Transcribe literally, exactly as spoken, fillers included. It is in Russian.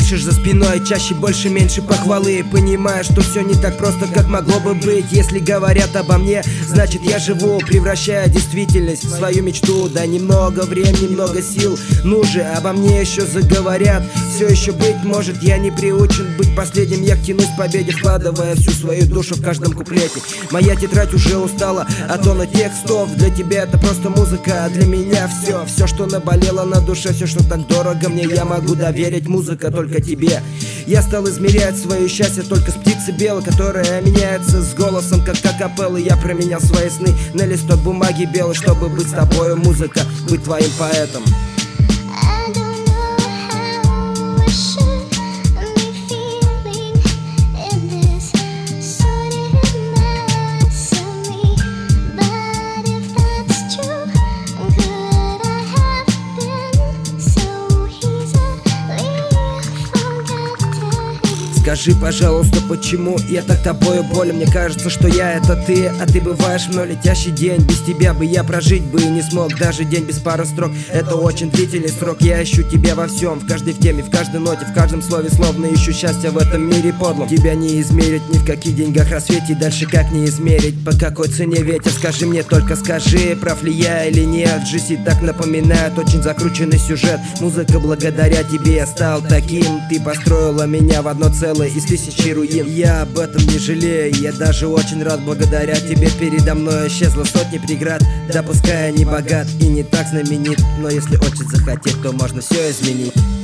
слышишь за спиной чаще, больше, меньше похвалы. Понимаешь, что все не так просто, как могло бы быть. Если говорят обо мне, значит я живу, превращая действительность в свою мечту. Да немного времени, много сил, ну же, обо мне еще заговорят. Все еще быть может, я не приучен быть последним. Я тянусь к победе, вкладывая всю свою душу в каждом куплете. Моя тетрадь уже устала от тона текстов. Для тебя это просто музыка, а для меня все. Все, что наболело на душе, все, что так дорого мне, я могу доверить. Музыка только тебе. Я стал измерять свое счастье только с птицы белой, которая меняется с голосом, как акапелла. Я променял свои сны на листок бумаги белый, чтобы быть с тобою, музыка, быть твоим поэтом. Скажи, пожалуйста, почему я так тобою болен? Мне кажется, что я это ты, а ты бываешь мной летящий день. Без тебя бы я прожить бы не смог, даже день без пары строк. Это очень длительный срок, я ищу тебя во всем, в каждой в теме, в каждой ноте, в каждом слове, словно ищу счастье в этом мире подлом. Тебя не измерить ни в каких деньгах рассвете, дальше как не измерить, по какой цене ветер? Скажи мне, только скажи, прав ли я или нет? Жизнь так напоминает очень закрученный сюжет. Музыка, благодаря тебе я стал таким. Ты построила меня в одно целое из тысячи руин. Я об этом не жалею, я даже очень рад. Благодаря тебе передо мной исчезло сотни преград. Да пускай я не богат и не так знаменит, но если очень захотеть, то можно все изменить.